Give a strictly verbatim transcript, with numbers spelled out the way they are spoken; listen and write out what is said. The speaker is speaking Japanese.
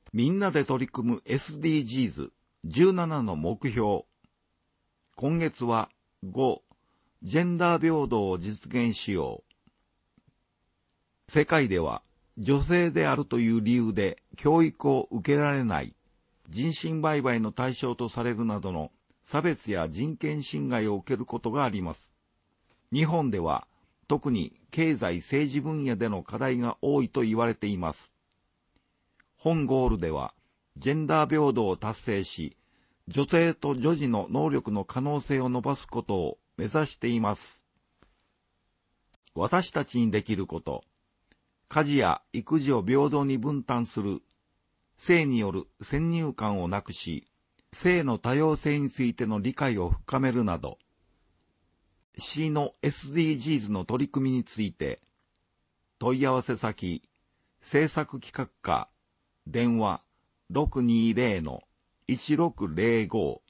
みんなで取り組む エスディージーズじゅうなな の目標。今月はご、ジェンダー平等を実現しよう。世界では女性であるという理由で教育を受けられない、人身売買の対象とされるなどの差別や人権侵害を受けることがあります。日本では特に経済政治分野での課題が多いと言われています。本ゴールでは、ジェンダー平等を達成し、女性と女児の能力の可能性を伸ばすことを目指しています。私たちにできること、家事や育児を平等に分担する、性による先入観をなくし、性の多様性についての理解を深めるなど、C の エスディージーズ の取り組みについて、問い合わせ先、政策企画課、電話 ろくにーぜろのいちろくぜろご